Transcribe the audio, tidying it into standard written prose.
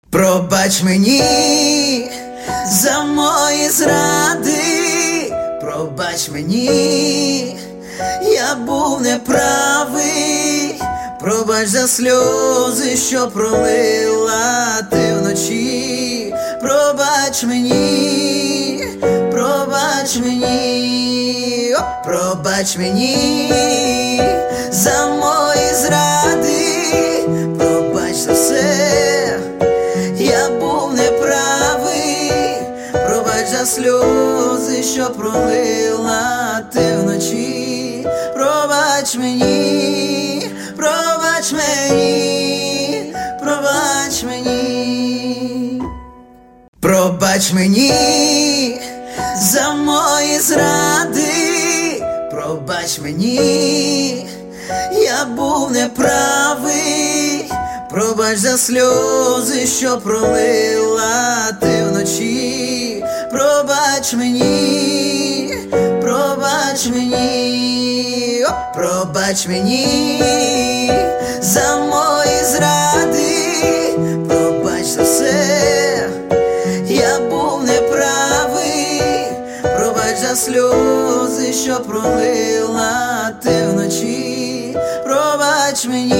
Пробач мені за мої зради, пробач мені, я був неправий, пробач за сльози, що пролила ти вночі, пробач мені, пробач мені, пробач мені за мої зради, пробач за все. Я був неправий, пробач за сльози, що пролила ти вночі, пробач мені, пробач мені, пробач мені. Пробач мені за мої зради, пробач мені, я був неправий, пробач за сльози, що пролила ти вночі, пробач мені, пробач мені, пробач мені за мої зради, пробач за все. Я був неправий, пробач за сльози, що пролила ти вночі, пробач мені.